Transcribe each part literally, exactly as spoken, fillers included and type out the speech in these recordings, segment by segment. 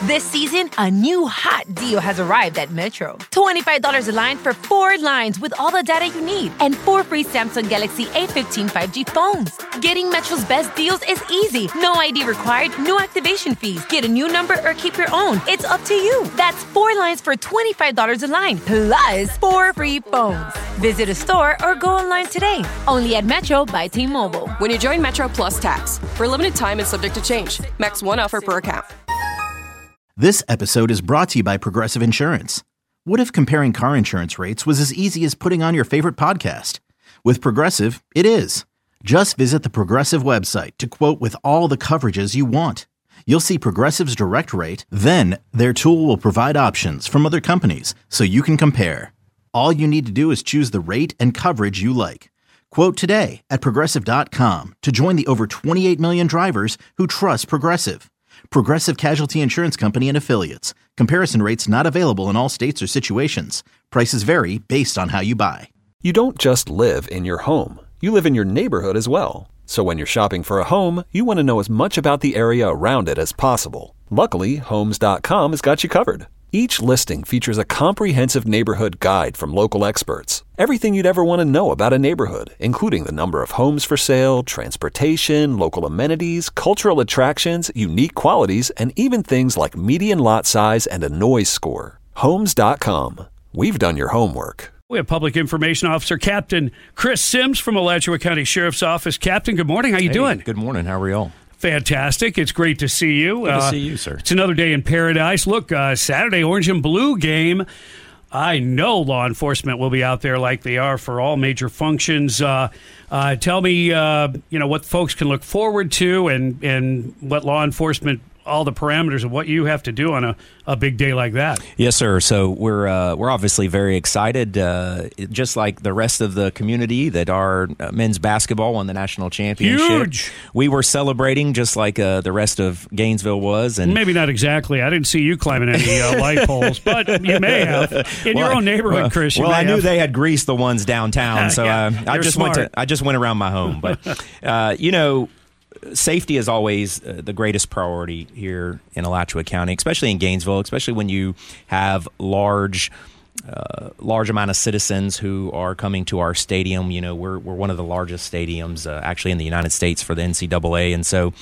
This season, a new hot deal has arrived at Metro. twenty-five dollars a line for four lines with all the data you need and four free Samsung Galaxy A fifteen five G phones. Getting Metro's best deals is easy. No I D required, no activation fees. Get a new number or keep your own. It's up to you. That's four lines for twenty-five dollars a line, plus four free phones. Visit a store or go online today. Only at Metro by T-Mobile. When you join Metro Plus Tax. For a limited time and subject to change. Max one offer per account. This episode is brought to you by Progressive Insurance. What if comparing car insurance rates was as easy as putting on your favorite podcast? With Progressive, it is. Just visit the Progressive website to quote with all the coverages you want. You'll see Progressive's direct rate, then their tool will provide options from other companies so you can compare. All you need to do is choose the rate and coverage you like. Quote today at Progressive dot com to join the over twenty-eight million drivers who trust Progressive. Progressive Casualty Insurance Company and Affiliates. Comparison rates not available in all states or situations. Prices vary based on how you buy. You don't just live in your home. You live in your neighborhood as well. So when you're shopping for a home, you want to know as much about the area around it as possible. Luckily, Homes dot com has got you covered. Each listing features a comprehensive neighborhood guide from local experts. Everything you'd ever want to know about a neighborhood, including the number of homes for sale, transportation, local amenities, cultural attractions, unique qualities, and even things like median lot size and a noise score. Homes dot com. We've done your homework. We have Public Information Officer Captain Chris Sims from Alachua County Sheriff's Office. Captain, good morning. How you hey, doing? Good morning. How are y'all? Fantastic. It's great to see you. Good uh, to see you, sir. It's another day in paradise. Look, uh, Saturday, Orange and Blue game. I know law enforcement will be out there like they are for all major functions. Uh, uh, tell me, uh, you know, what folks can look forward to and, and what law enforcement, all the parameters of what you have to do on a, a big day like that. Yes, sir. So we're uh, we're obviously very excited, uh, just like the rest of the community, that our uh, men's basketball won the national championship. Huge. We were celebrating just like uh, the rest of Gainesville was, and maybe not exactly. I didn't see you climbing any uh, light poles, but you may have in well, your own neighborhood, well, Chris. You well, may I knew have. they had greased the ones downtown, so yeah, uh, I just smart. went to I just went around my home, but uh, you know. Safety is always uh, the greatest priority here in Alachua County, especially in Gainesville, especially when you have large uh, large amount of citizens who are coming to our stadium. You know, we're we're one of the largest stadiums uh, actually in the United States for the N C double A, and so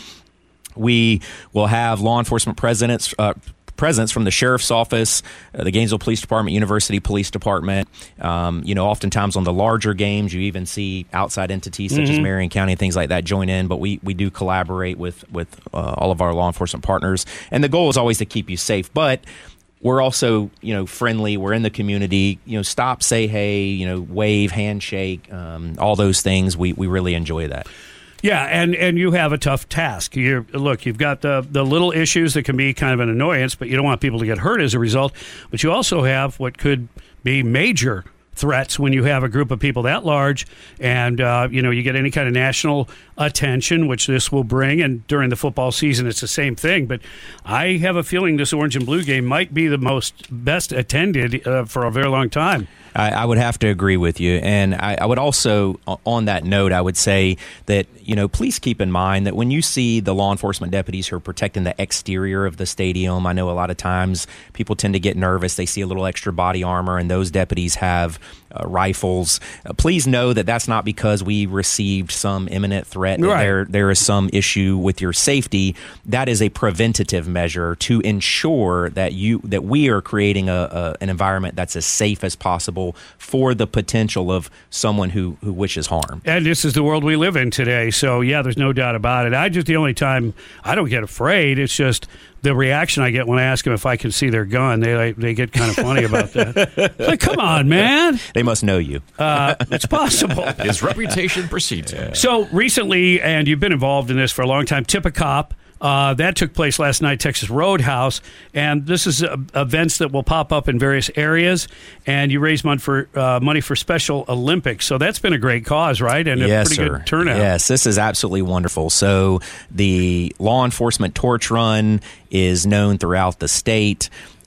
we will have law enforcement presence uh, presence from the Sheriff's Office, uh, the Gainesville Police Department, University Police Department. Um, you know, oftentimes on the larger games, you even see outside entities such mm-hmm. as Marion County and things like that join in. But we, we do collaborate with, with uh, all of our law enforcement partners. And the goal is always to keep you safe. But we're also, you know, friendly. We're in the community. You know, stop, say hey, you know, wave, handshake, um, all those things. We, we really enjoy that. Yeah, and, and you have a tough task. You're, look, you've got the, the little issues that can be kind of an annoyance, but you don't want people to get hurt as a result. But you also have what could be major threats when you have a group of people that large, and uh, you know, you get any kind of national attention, which this will bring. And during the football season, it's the same thing. But I have a feeling this Orange and Blue game might be the most best attended uh, for a very long time. I, I would have to agree with you. And I, I would also, on that note, I would say that, you know, please keep in mind that when you see the law enforcement deputies who are protecting the exterior of the stadium, I know a lot of times people tend to get nervous. They see a little extra body armor, and those deputies have uh, rifles. Uh, please know that that's not because we received some imminent threat, that right. there, there is some issue with your safety. That is a preventative measure to ensure that you that we are creating a, a an environment that's as safe as possible for the potential of someone who, who wishes harm. And this is the world we live in today. So, yeah, there's no doubt about it. I just, the only time I don't get afraid, it's just the reaction I get when I ask them if I can see their gun. They like, they get kind of funny about that. It's like, come on, man. They must know you. Uh, it's possible. His reputation precedes him. So recently, and you've been involved in this for a long time, Tip a Cop. Uh, that took place last night, Texas Roadhouse, and this is uh, events that will pop up in various areas, and you raise money for uh, money for Special Olympics. So that's been a great cause, right? And yes, a pretty sir. good turnout. Yes, this is absolutely wonderful. So the law enforcement torch run is known throughout the state.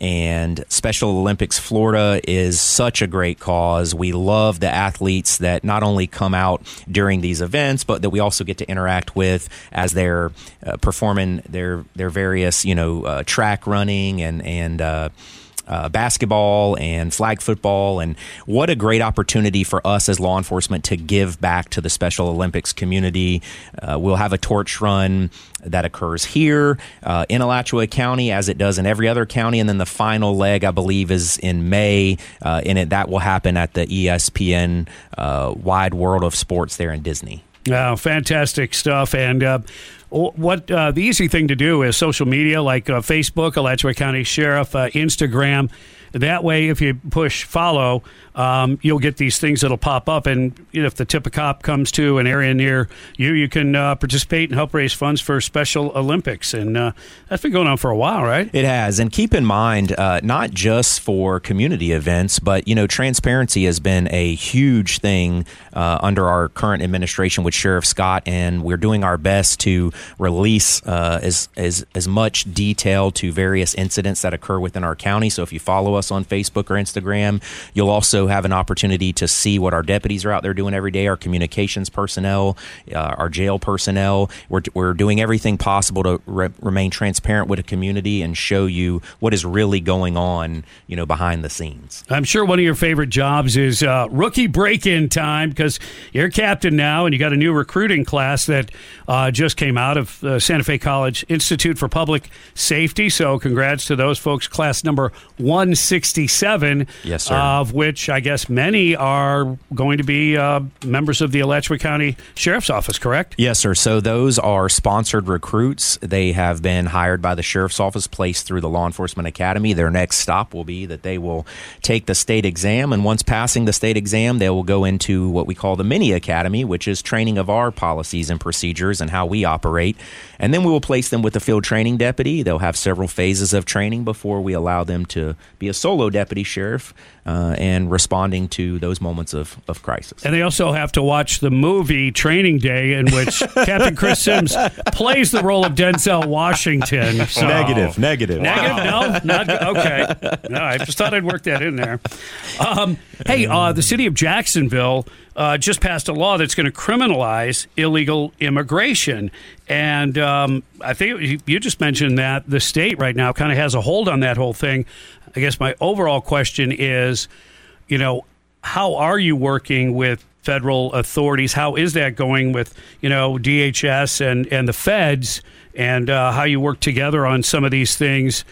And Special Olympics Florida is such a great cause. We love the athletes that not only come out during these events, but that we also get to interact with as they're uh, performing their their various, you know, uh, track running and and uh, uh, basketball and flag football. And what a great opportunity for us as law enforcement to give back to the Special Olympics community. Uh, we'll have a torch run that occurs here uh, in Alachua County, as it does in every other county, and then the final leg, I believe, is in May, uh, and it that will happen at the E S P N uh, Wide World of Sports there in Disney. Oh, fantastic stuff. And uh, what uh, the easy thing to do is social media like uh, Facebook, Alachua County Sheriff, uh, Instagram. That way, if you push follow, um, you'll get these things that'll pop up. And you know, if the tip of cop comes to an area near you, you can uh, participate and help raise funds for Special Olympics. And uh, that's been going on for a while, right? It has. And keep in mind, uh, not just for community events, but, you know, transparency has been a huge thing uh, under our current administration with Sheriff Scott. And we're doing our best to release uh, as, as, as much detail to various incidents that occur within our county. So if you follow us on Facebook or Instagram, you'll also have an opportunity to see what our deputies are out there doing every day, our communications personnel, uh, our jail personnel. We're, we're doing everything possible to re- remain transparent with the community and show you what is really going on, you know, behind the scenes. I'm sure one of your favorite jobs is uh, rookie break-in time, because you're captain now and you got a new recruiting class that uh, just came out of uh, Santa Fe College Institute for Public Safety. So congrats to those folks, class number one sixty-seven, yes, sir. Of which I guess many are going to be uh, members of the Alachua County Sheriff's Office, correct? Yes, sir. So those are sponsored recruits. They have been hired by the Sheriff's Office, placed through the Law Enforcement Academy. Their next stop will be that they will take the state exam, and once passing the state exam, they will go into what we call the mini academy, which is training of our policies and procedures and how we operate. And then we will place them with the field training deputy. They'll have several phases of training before we allow them to be a solo deputy sheriff uh, and responding to those moments of, of crisis. And they also have to watch the movie Training Day, in which Captain Chris Sims plays the role of Denzel Washington. So. Negative, negative. Negative? No? Not good. Okay. No, I just thought I'd work that in there. Um, hey, uh, the city of Jacksonville uh, just passed a law that's going to criminalize illegal immigration. And um, I think you just mentioned that the state right now kind of has a hold on that whole thing. I guess my overall question is, you know, how are you working with federal authorities? How is that going with, you know, D H S and, and the feds, and uh, how you work together on some of these things,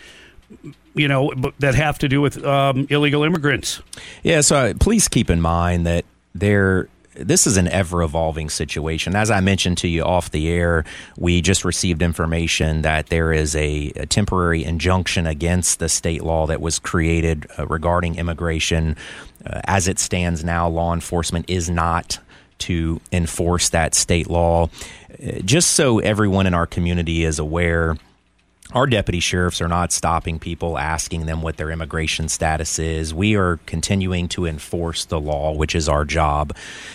you know, that have to do with um, illegal immigrants? Yeah, so please keep in mind that there this is an ever-evolving situation. As I mentioned to you off the air, we just received information that there is a, a temporary injunction against the state law that was created uh, regarding immigration. Uh, as it stands now, law enforcement is not to enforce that state law. Uh, just so everyone in our community is aware, our deputy sheriffs are not stopping people, asking them what their immigration status is. We are continuing to enforce the law, which is our job.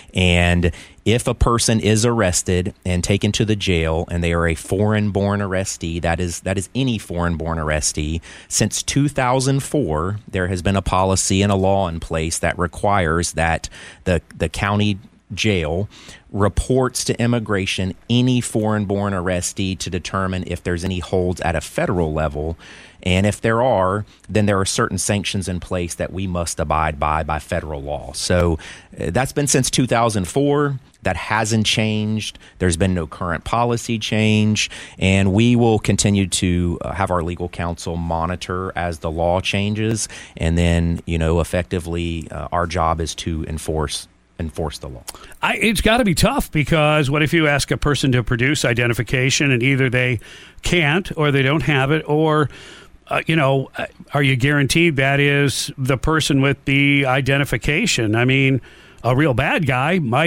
And if a person is arrested and taken to the jail and they are a foreign-born arrestee, that is that is any foreign-born arrestee, since two thousand four, there has been a policy and a law in place that requires that the the county jail reports to immigration any foreign-born arrestee to determine if there's any holds at a federal level. And if there are, then there are certain sanctions in place that we must abide by by federal law. So uh, that's been since two thousand four. That hasn't changed. There's been no current policy change. And we will continue to uh, have our legal counsel monitor as the law changes. And then, you know, effectively, uh, our job is to enforce enforce the law. I, it's got to be tough, because what if you ask a person to produce identification and either they can't or they don't have it, or, uh, you know, are you guaranteed that is the person with the identification? I mean, a real bad guy might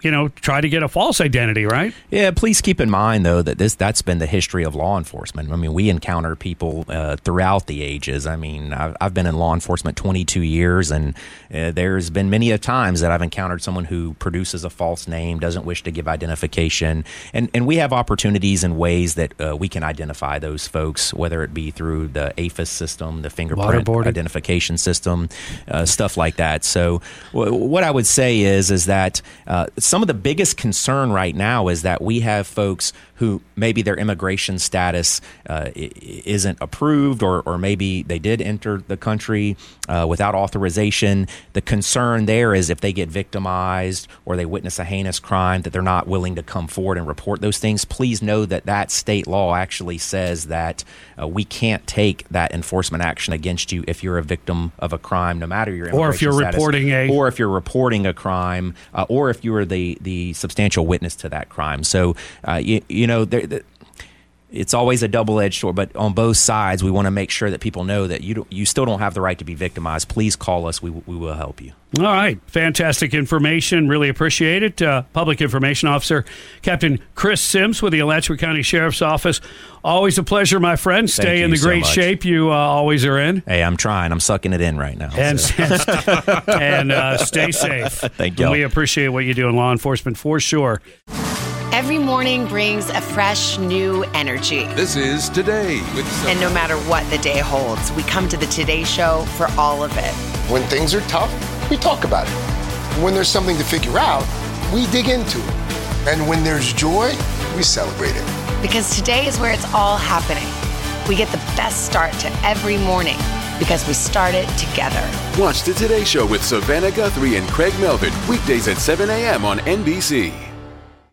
you know, try to get a false identity, right? Yeah, please keep in mind, though, that this that's been the history of law enforcement. I mean, we encounter people uh, throughout the ages. I mean, I've, I've been in law enforcement twenty-two years, and uh, there's been many a times that I've encountered someone who produces a false name, doesn't wish to give identification, and, and we have opportunities and ways that uh, we can identify those folks, whether it be through the A F I S system, the fingerprint Waterboarded. identification system, uh, stuff like that. So w- what I would say is, is that uh, some of the biggest concern right now is that we have folks who maybe their immigration status uh, isn't approved, or, or maybe they did enter the country uh, without authorization. The concern there is if they get victimized or they witness a heinous crime, that they're not willing to come forward and report those things. Please know that that state law actually says that uh, we can't take that enforcement action against you if you're a victim of a crime, no matter your immigration Or if you're status, reporting a... or if you're reporting a crime, uh, or if you were the, the substantial witness to that crime. So, uh, you, you know, there, there, it's always a double-edged sword, but on both sides, we want to make sure that people know that you don't, you still don't have the right to be victimized. Please call us. We, we will help you. All right. Fantastic information. Really appreciate it. Uh, Public Information Officer Captain Chris Sims with the Alachua County Sheriff's Office. Always a pleasure, my friend. Stay Thank in you the so great much. shape you uh, always are in. Hey, I'm trying. I'm sucking it in right now. And, so. and, and uh, stay safe. Thank you. And we appreciate what you do in law enforcement for sure. Every morning brings a fresh, new energy. This is Today with And no matter what the day holds, we come to the Today Show for all of it. When things are tough, we talk about it. When there's something to figure out, we dig into it. And when there's joy, we celebrate it. Because today is where it's all happening. We get the best start to every morning because we start it together. Watch the Today Show with Savannah Guthrie and Craig Melvin weekdays at seven a.m. on N B C.